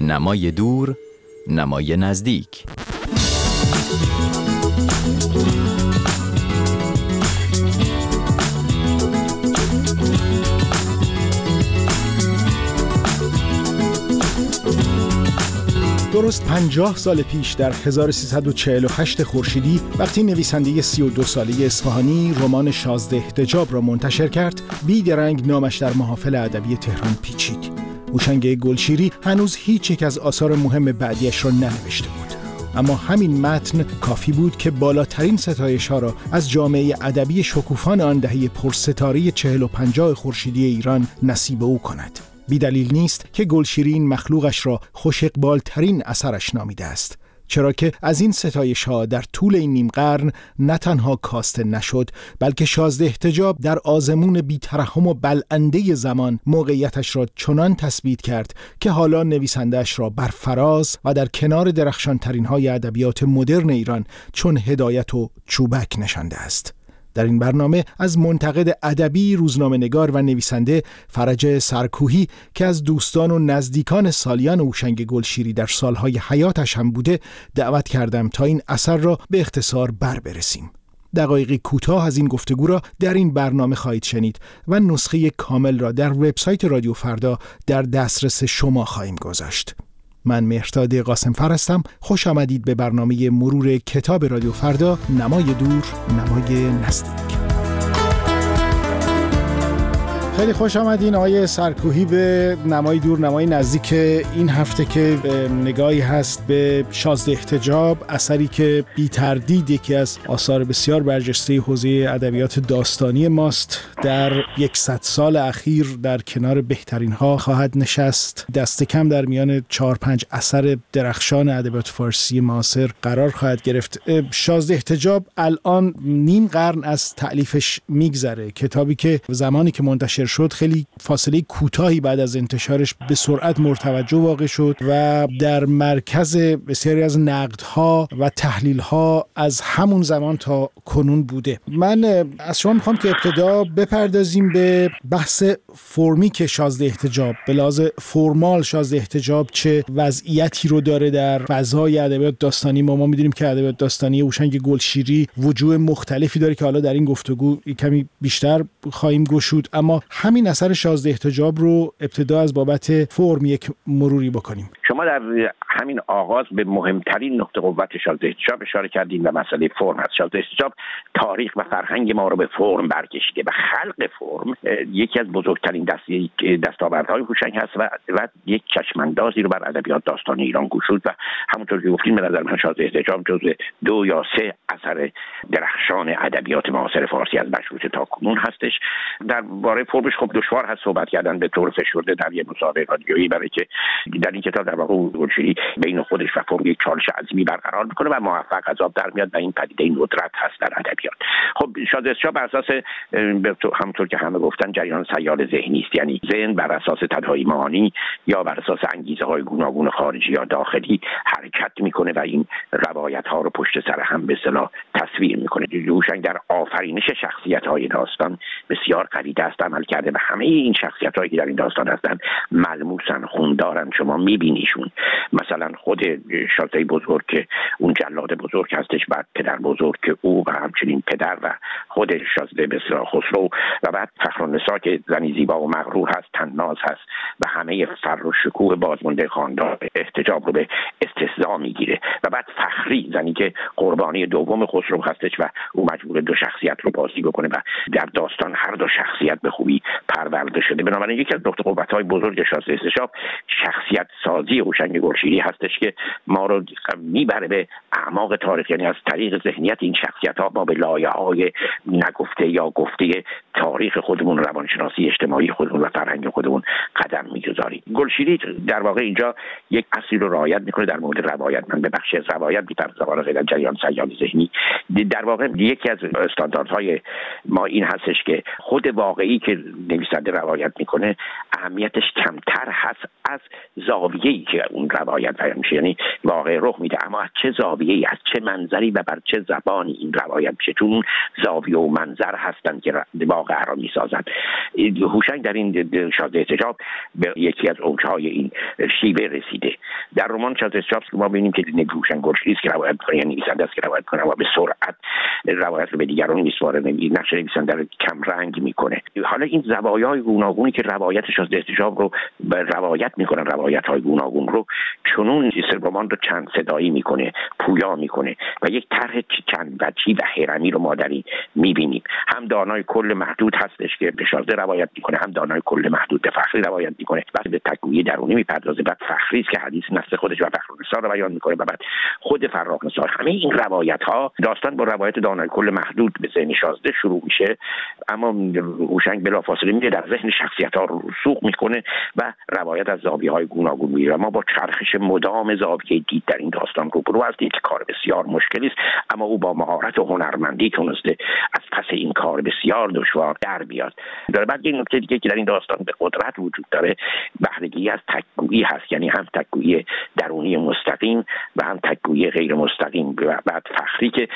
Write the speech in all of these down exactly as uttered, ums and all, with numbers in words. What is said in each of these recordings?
نمای دور، نمای نزدیک. درست پنجاه سال پیش در هزار و سیصد و چهل و هشت خورشیدی وقتی نویسنده سی و دو ساله اصفهانی رمان شازده احتجاب را منتشر کرد، بیدرنگ نامش در محافل ادبی تهران پیچید. هوشنگ گلشیری هنوز هیچ یک از آثار مهم بعدیش را ننوشته بود، اما همین متن کافی بود که بالاترین ستایش‌ها را از جامعه ادبی شکوفان آن دهه پرستاره چهل و پنجاه خورشیدی ایران نصیب او کند. بی دلیل نیست که گلشیری این مخلوقش را خوش اقبالترین اثرش نامیده است، چرا که از این ستایش‌ها در طول این نیم قرن نه تنها کاسته نشد، بلکه شازده احتجاب در آزمون بی‌ترحم و بلنده زمان موقعیتش را چنان تثبیت کرد که حالا نویسنده‌اش را بر فراز و در کنار درخشان‌ترین‌های ادبیات مدرن ایران چون هدایت و چوبک نشانده است. در این برنامه از منتقد ادبی، روزنامه‌نگار و نویسنده فرج سرکوهی که از دوستان و نزدیکان سالیان هوشنگ گلشیری در سالهای حیاتش هم بوده دعوت کردم تا این اثر را به اختصار بر برسیم. دقایقی کوتاه از این گفتگو را در این برنامه خواهید شنید و نسخه کامل را در وبسایت رادیو فردا در دسترس شما خواهیم گذاشت. من مهرداد قاسمفر هستم. خوش آمدید به برنامه مرور کتاب رادیو فردا، نمای دور، نمای نزدیک. خیلی خوش آمدین آقای سرکوهی به نمای دور، نمای نزدیک این هفته که نگاهی هست به شازده احتجاب، اثری که بی تردید یکی از آثار بسیار برجسته حوزه ادبیات داستانی ماست. در یکصد سال اخیر در کنار بهترین ها خواهد نشست. دست کم در میان چهار پنج اثر درخشان ادبیات فارسی معاصر قرار خواهد گرفت. شازده احتجاب الان نیم قرن از تألیفش میگذره، کتابی که زمانی که منتشر شد خیلی فاصله کوتاهی بعد از انتشارش به سرعت مرتوجه واقع شد و در مرکز بسیاری از نقدها و تحلیلها از همون زمان تا کنون بوده. من از شما میخوام که ابتدا بپردازیم به بحث فرمی که شازده احتجاب، به لحاظ فرمال شازده احتجاب چه وضعیتی رو داره در فضای ادبیات داستانی. ما ما میدونیم که ادبیات داستانی هوشنگ گلشیری وجوه مختلفی داره که حالا در این گفتگو کمی بیشتر خواهیم گشود، اما همین اثر شازده احتجاب رو ابتدا از بابت فرم یک مروری بکنیم. شما در همین آغاز به مهمترین نقطه قوت شازده احتجاب اشاره کردین و مسئله فرم هست. شازده احتجاب تاریخ و فرهنگ ما رو به فرم برکشیده و خلق فرم یکی از بزرگترین دستی دستاوردهای هوشنگ هست و, و یک چشماندازی رو بر ادبیات داستانی ایران گشود و همونطور که گفتین به نظر من شازده احتجاب جزو دو یا سه اثر درخشان ادبیات معاصر فارسی از مشروطه تا کنون هستش. درباره فرمش خب دشوار هست صحبت کردن به طور فشرده در یه مصاحبه رادیویی، برای که در این کتاب در واقع گلشیری بین خودش و فرم یک چالش عظیمی برقرار میکنه و موفق از آب در میاد و این پدیده این ندرت هست در ادبیات. خب شازده احتجاب بر اساس همونطور که همه گفتن جریان سیال ذهنی است، یعنی ذهن بر اساس تداعی معانی یا بر اساس انگیزه های گوناگون خارجی یا داخلی حرکت میکنه و این روایت ها رو پشت سر هم به اصطلاح تصویر میکنه. هوشنگ در آفرینش شخصیت های داستان بسیار قوی دست عمل کرده و همه این شخصیت هایی که در این داستان هستن ملموسن، خوندارن، شما میبینیشون. مثلا خود شازده بزرگ که اون جلاد بزرگ هستش، بعد پدر بزرگ که او و همچنین پدر و خود شازده بسیار خسرو و بعد فخرالنساء که زنی زیبا و مغرور هست، طناز هست و همه فر و شکوه بازمانده خاندان احتجاب رو به استهزا میگیره و بعد فخری زنی که قربانی دوم خسرو هستش و او مجبور دو شخصیت رو بازی بکنه و در داستان هر دو شخصیت به خوبی پرورده شده. بنابراین یکی از نقطه قوت‌های بزرگ شازده احتجاب شخصیت سازی هوشنگ گلشیری هستش که ما رو میبره به اعماق تاریخ، یعنی از طریق ذهنیت این شخصیت‌ها ما به لایه‌های نگفته یا گفته تاریخ خودمون، روانشناسی اجتماعی خودمون و فرهنگ خودمون قدم می‌گذاریم. گلشیری در واقع اینجا یک اصلی رو رعایت می‌کنه در مورد روایت. من به بخش از روایت می‌پردازم والا غیر از جریان سیال ذهنی. در واقع یکی از استانداردهای ما این هستش که خود واقعی که نویسنده روایت میکنه اهمیتش کمتر هست از زاویه‌ای که اون روایت بیان میشه، یعنی واقع رخ میده اما از چه زاویه‌ای، از چه منظری و بر چه زبانی این روایت میشه، چون زاویه و منظر هستن که واقع را میسازن. هوشنگ در این شازده احتجاب به یکی از اوجهای این شیوه رسیده. در رمان شازده احتجاب که ما ببینیم که هوشنگ گلشیری است که روایت میکنه، یعنی نویسنده است که روایت میکنه و به سرعت روایت رو به دیگران میسپاره، نقش نویسنده رو کم رنگ میکنه. حالا این زوایای گوناگونی که روایت شازده احتجاب رو به روایت میکنن، روایت های گوناگون رو چنون رمان رو چند صدایی میکنه، پویا میکنه و یک طرح چند وجهی و هرمی رو ما در این میبینیم. هم دانای کل محدود هستش که به شازده روایت میکنه، هم دانای کل محدود به فخری روایت میکنه، بعد به تکویه درونی میپردازه، بعد فخری است که حدیث نفس خودش و فخرالنسا رو بیان میکنه و بعد خود فراخ‌نسا. همه این روایت ها داستان با روایت دانای کل محدود به ذهن شازده شروع میشه، اما هوشنگ بلافاصله میره در ذهن شخصیت ها رو رسوخ میکنه و روایت از زاویه‌های گوناگون میره. ما با چرخش مدام زاویه دید در این داستان روبرو هستیم که کار بسیار مشکلی است، اما او با مهارت و هنرمندی تونسته از پس این کار بسیار دشوار در بیاد. در بعد این نکته دیگه که در این داستان به قدرت وجود داره بهره‌گیری از تک‌گویی هست، یعنی هم تک‌گویی درونی مستقیم و هم تک‌گویی غیر مستقیم. بعد فخری که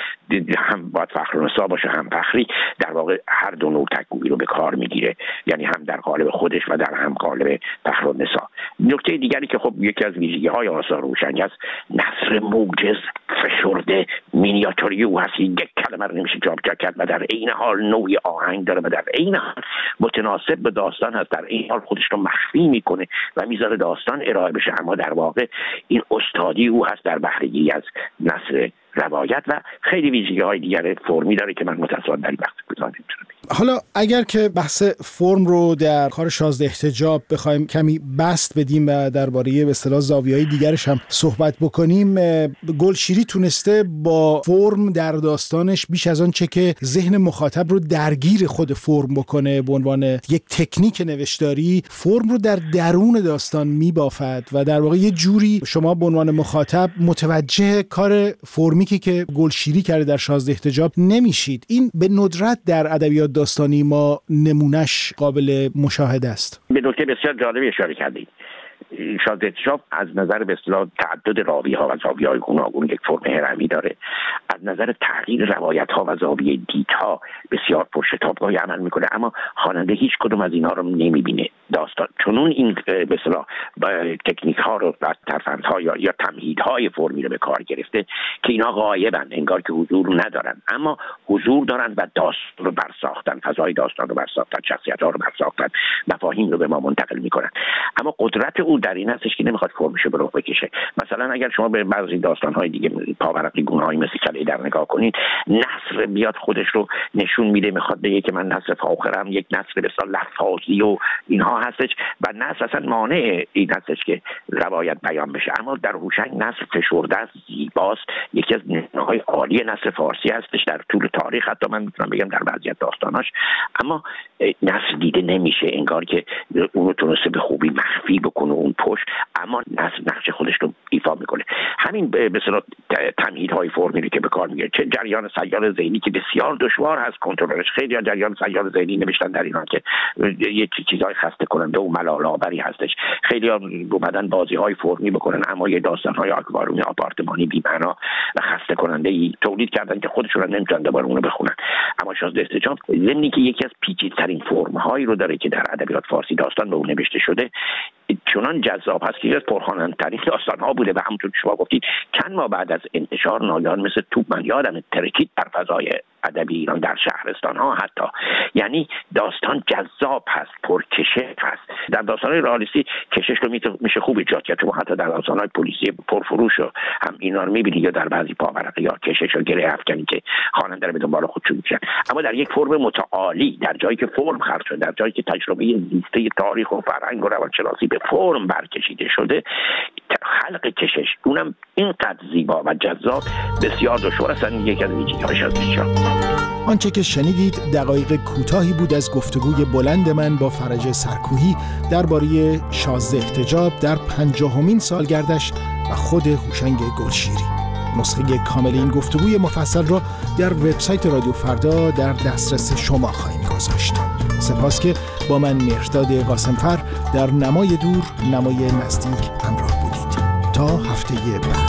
هم باید فخرالنسا باشه هم فخری، در واقع هر دو نوع تک‌گویی رو به کار میگیره، یعنی هم در قالب خودش و در هم قالب فخرالنسا. نکته دیگری که خب یکی از ویژگی‌های آثار هوشنگ است، نثر موجز فشرده مینیاتوری او هست، یک کلمه رو نمیشه جابجا کرد و در عین حال نوعی آهنگ داره و در عین حال متناسب به داستان هست، در عین حال خودش رو مخفی میکنه و میذاره داستان ارائه بشه، اما در واقع این استادی او هست در بهره‌گیری از نثر روایت و خیلی ویژگی‌های دیگر فرمی داره که من متأسفانه در این وقت کوتاه نمی‌تونم. حالا اگر که بحث فرم رو در کار شازده احتجاب بخوایم کمی بسط بدیم و درباره به اصطلاح زاویه‌های دیگرش هم صحبت بکنیم، گلشیری تونسته با فرم در داستانش بیش از آن چه که ذهن مخاطب رو درگیر خود فرم بکنه به عنوان یک تکنیک نوشتاری، فرم رو در درون داستان میبافد و در واقع یه جوری شما به عنوان مخاطب متوجه کار فرمی که گلشیری کرده در شازده احتجاب نمیشید. این به ندرت در ادبیات داستانی ما نمونش قابل مشاهده است. به نکته بسیار جالبی اشاره کردید. شازده احتجاب از نظر به اصطلاح تعدد راوی‌ها و زاویه‌های گوناگون یک فرم هرمی داره. از نظر تغییر روایت‌ها و زاویه دیدها بسیار پرشتاب‌گاهی عمل میکنه، اما خواننده هیچ کدوم از اینها رو نمیبینه. داستان چنون این به اصطلاح تکنیک‌ها رو و ترفندها یا یا تمهیدهای فرمی رو به کار گرفته که اینا غایبن، انگار که حضور ندارن، اما حضور دارن و داستان رو برساختن، فضای داستان رو برساختن، شخصیت‌ها رو برساختن، مفاهیم رو به ما منتقل میکنن. اما قدرت او در این هستش که نمیخواد فرمشو به رخ بکشه. مثلا اگر شما به بعضی داستان‌های دیگه پاورقی گونه‌های مثل کله در نگاه کنید، نثر بیاد خودش رو نشون میده، میخواد بگه که من نثر فاخرم، یک نثر به اصطلاح لفاظی و اینها هستش و نثر اصلا مانع این هستش که روایت بیان بشه. اما در هوشنگ نثر فشرده است، زیباست، یکی از نمونه‌های عالی نثر فارسی هستش در طول تاریخ، حتی من میتونم بگم در بعضی از داستاناش، اما نثر دیده نمیشه، انگار که اون رو تونسته به خوبی مخفی بکنه اون پشت، اما نثر نقش خودش رو ایفا میکنه. همین به اصطلاح تمهیدهای فرمی که به کار میگیره، چه جریان سیال ذهنی که بسیار دشوار هست کنترلش. خیلی از جریان سیال ذهنی نوشتن در ایران که یه چیزای خسته کننده و ملال‌آوری هستش، خیلی ها اومدن بازی‌های فرمی بکنن اما یه داستان‌های آکواریومی آپارتمانی بی‌معنا و خسته کننده ای تولید کردن که خودشون هم نمی‌تونن دوباره اون رو بخونن. اما شازده احتجاب ضمنی که یکی از پیچیده‌ترین فرم‌هایی رو داره که در ادبیات فارسی داستان به اون نوشته شده، چنان جذاب هست که از پرخواننده‌ترین داستان‌ها بوده و همونطور که شما گفتید چند ماه بعد از انتشار ناگهان مثل توپ من یادم ترکید در فضای ادبی ایران، در شهرستان‌ها حتی. یعنی داستان جذاب هست، پرکشش هست. در داستان‌های رئالیستی کشش رو میشه خوب ایجاد کرد، چون حتی در داستان‌های پلیسی پرفروش هم اینا رو می‌بینید، یا در بعضی پاورقی یا کشش و گره افکنی که خواننده رو به دنبال خودشون می‌کشن. اما در یک فرم متعالی، در جایی که فرم خلق شده، در جایی که تجربه زیسته تاریخ و فرهنگ و روانشناسی به فرم برکشیده شده، خلق کشش اونم اینقدر زیبا و جذاب بسیار دشوار است. یکی از ویژگی‌های شازده احتجاب. آنچه که شنیدید دقایق کوتاهی بود از گفتگوی بلند من با فرج سرکوهی درباره شازده احتجاب در پنجاهمین سالگردش و خود هوشنگ گلشیری. نسخه کامل این گفتگوی مفصل را در وبسایت رادیو فردا در دسترس شما خواهیم گذاشت. سپاس که با من مهرداد قاسمفر در نمای دور نمای نزدیک همراه بودید. تا هفته بعد.